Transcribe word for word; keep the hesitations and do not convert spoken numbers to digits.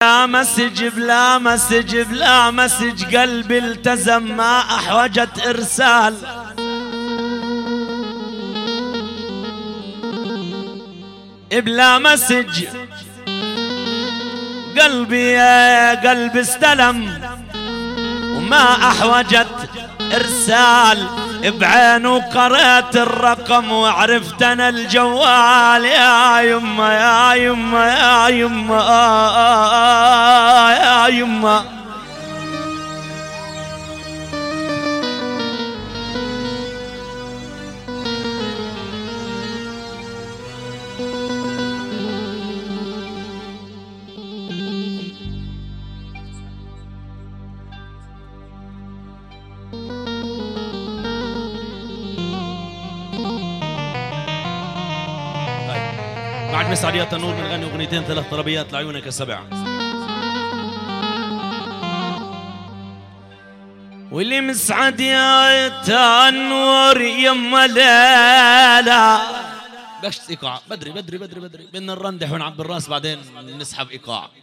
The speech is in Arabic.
بلا مسج بلا مسج بلا مسج قلبي التزم ما أحوجت إرسال. بلا مسج قلبي يا قلبي استلم وما أحوجت إرسال. بعينه قرأت الرقم وعرفت أنا الجوال. يا يما يا يما يا يما يا يما بعد مسعد يا تنور بنغني اغنيتين ثلاث طربيات لعيونك السبع. واللي مسعد يا تنور يما ليلى بس ايقاع بدري بدري بدري بدري بدنا نرندح ونعبي الراس بعدين نسحب ايقاع.